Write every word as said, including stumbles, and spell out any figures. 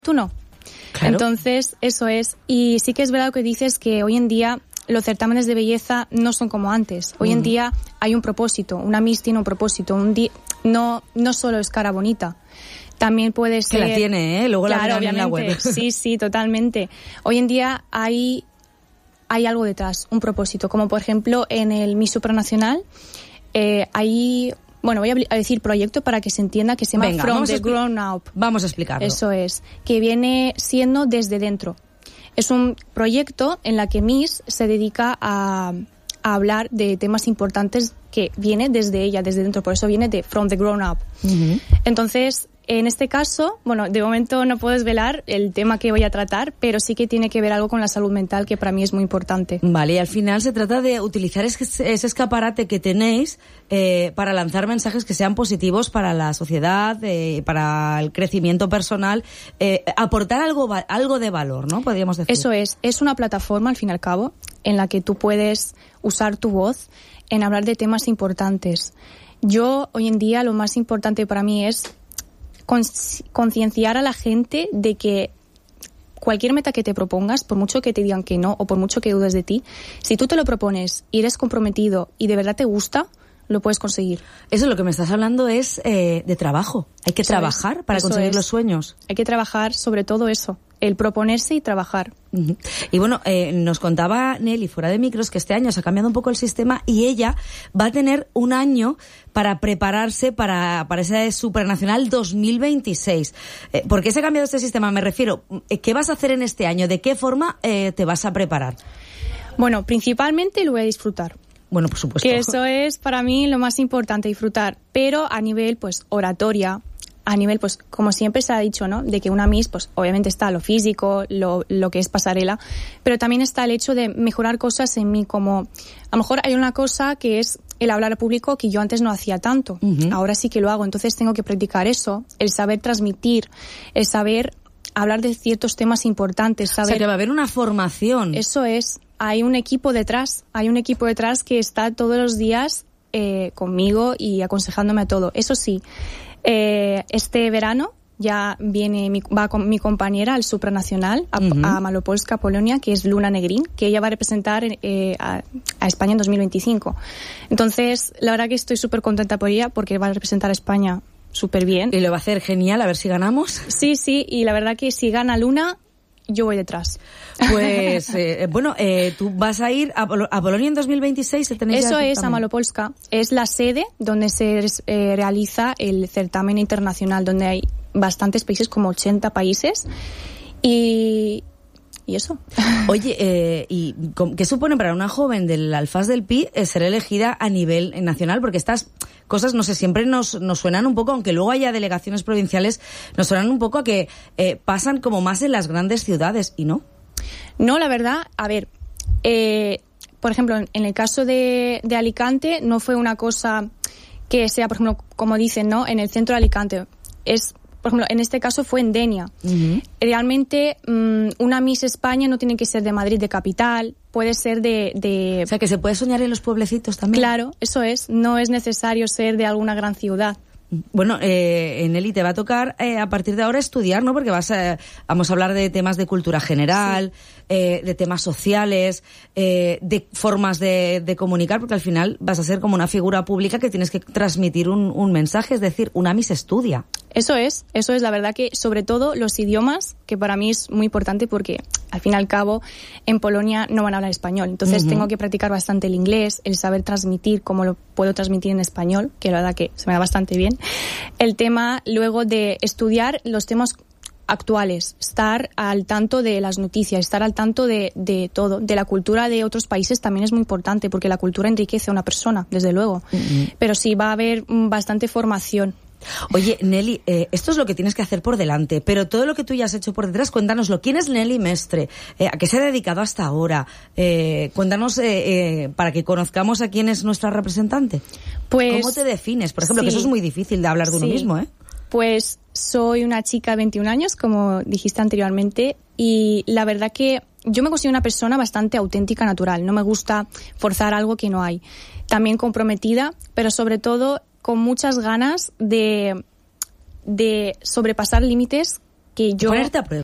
tú no. Claro. Entonces, eso es. Y sí que es verdad lo que dices, que hoy en día los certámenes de belleza no son como antes. Hoy uh-huh. en día hay un propósito, una Miss tiene un propósito. Un di- no, no solo es cara bonita. También puede ser... Que la tiene, ¿eh? Luego claro, la verán en la web. Sí, sí, totalmente. Hoy en día hay, hay algo detrás, un propósito. Como por ejemplo en el Miss Supranacional eh, hay... Bueno, voy a decir proyecto para que se entienda, que se llama Venga, From the expli- Grown Up. Vamos a explicarlo. Eso es, que viene siendo desde dentro. Es un proyecto en la que Miss se dedica a, a hablar de temas importantes que viene desde ella, desde dentro. Por eso viene de From the Grown Up. Uh-huh. Entonces, en este caso, bueno, de momento no puedo desvelar el tema que voy a tratar, pero sí que tiene que ver algo con la salud mental, que para mí es muy importante. Vale, y al final se trata de utilizar ese, ese escaparate que tenéis eh, para lanzar mensajes que sean positivos para la sociedad, eh, para el crecimiento personal, eh, aportar algo, algo de valor, ¿no? Podríamos decir. Eso es, es una plataforma, al fin y al cabo, en la que tú puedes usar tu voz en hablar de temas importantes. Yo, hoy en día, lo más importante para mí es concienciar a la gente de que cualquier meta que te propongas, por mucho que te digan que no o por mucho que dudes de ti, si tú te lo propones y eres comprometido y de verdad te gusta, lo puedes conseguir. Eso, lo que me estás hablando es eh, de trabajo. Hay que eso trabajar es, para conseguir es. los sueños. Hay que trabajar sobre todo eso, el proponerse y trabajar. Uh-huh. Y bueno, eh, nos contaba Nelly fuera de micros que este año se ha cambiado un poco el sistema y ella va a tener un año para prepararse para, para ese Supranacional dos mil veintiséis. Eh, ¿Por qué se ha cambiado este sistema? Me refiero, ¿qué vas a hacer en este año? ¿De qué forma eh, te vas a preparar? Bueno, principalmente lo voy a disfrutar. Bueno, por supuesto. Que eso es para mí lo más importante, disfrutar. Pero a nivel, pues, oratoria, a nivel, pues, como siempre se ha dicho, ¿no? De que una Miss, pues, obviamente está lo físico, lo, lo que es pasarela, pero también está el hecho de mejorar cosas en mí, como, a lo mejor hay una cosa que es el hablar al público que yo antes no hacía tanto. Uh-huh. Ahora sí que lo hago, entonces tengo que practicar eso, el saber transmitir, el saber hablar de ciertos temas importantes, saber... O sea, que va a haber una formación. Eso es. Hay un equipo detrás, hay un equipo detrás que está todos los días eh, conmigo y aconsejándome a todo. Eso sí, eh, este verano ya viene mi, va con mi compañera al Supranacional, a, uh-huh. a Malopolska, Polonia, que es Luna Negrín, que ella va a representar eh, a, a España en dos mil veinticinco. Entonces, la verdad que estoy súper contenta por ella porque va a representar a España súper bien. Y lo va a hacer genial, a ver si ganamos. Sí, sí, y la verdad que si gana Luna, yo voy detrás. Pues, eh, bueno, eh, tú vas a ir a, Pol- a Polonia en dos mil veintiséis. ¿Tenéis Eso es, certamen? a Malopolska. Es la sede donde se eh, realiza el certamen internacional, donde hay bastantes países, como ochenta países. Y... Y eso. Oye, eh, ¿y qué supone para una joven del Alfaz del Pi eh, ser elegida a nivel nacional? Porque estas cosas, no sé, siempre nos, nos suenan un poco, aunque luego haya delegaciones provinciales, nos suenan un poco a que eh, pasan como más en las grandes ciudades, ¿y no? No, la verdad, a ver, eh, por ejemplo, en el caso de, de Alicante, no fue una cosa que sea, por ejemplo, como dicen, ¿no? En el centro de Alicante. Es... Por ejemplo, en este caso fue en Denia. Uh-huh. Realmente, um, una Miss España no tiene que ser de Madrid, de capital, puede ser de, de... O sea, que se puede soñar en los pueblecitos también. Claro, eso es. No es necesario ser de alguna gran ciudad. Bueno, eh, Nelly, te va a tocar eh, a partir de ahora estudiar, ¿no? Porque vas a, vamos a hablar de temas de cultura general, sí. eh, de temas sociales, eh, de formas de, de comunicar, porque al final vas a ser como una figura pública que tienes que transmitir un, un mensaje, es decir, una Miss estudia. Eso es, eso es la verdad que sobre todo los idiomas, que para mí es muy importante porque al fin y al cabo en Polonia no van a hablar español, entonces uh-huh. tengo que practicar bastante el inglés, el saber transmitir como lo puedo transmitir en español, que la verdad que se me da bastante bien. El tema luego de estudiar los temas actuales, estar al tanto de las noticias, estar al tanto de, de todo, de la cultura de otros países también es muy importante porque la cultura enriquece a una persona, desde luego, uh-huh. pero sí va a haber bastante formación. Oye, Nelly, eh, esto es lo que tienes que hacer por delante, pero todo lo que tú ya has hecho por detrás, cuéntanoslo. ¿Quién es Nelly Mestre? Eh, ¿A qué se ha dedicado hasta ahora? Eh, cuéntanos eh, eh, para que conozcamos a quién es nuestra representante. Pues, ¿cómo te defines? Por ejemplo, sí, que eso es muy difícil de hablar de uno sí. mismo, ¿eh? Pues soy una chica de veintiún años, como dijiste anteriormente, y la verdad que yo me considero una persona bastante auténtica, natural. No me gusta forzar algo que no hay. También comprometida, pero sobre todo con muchas ganas de, de sobrepasar límites que yo... Ponerte a prueba.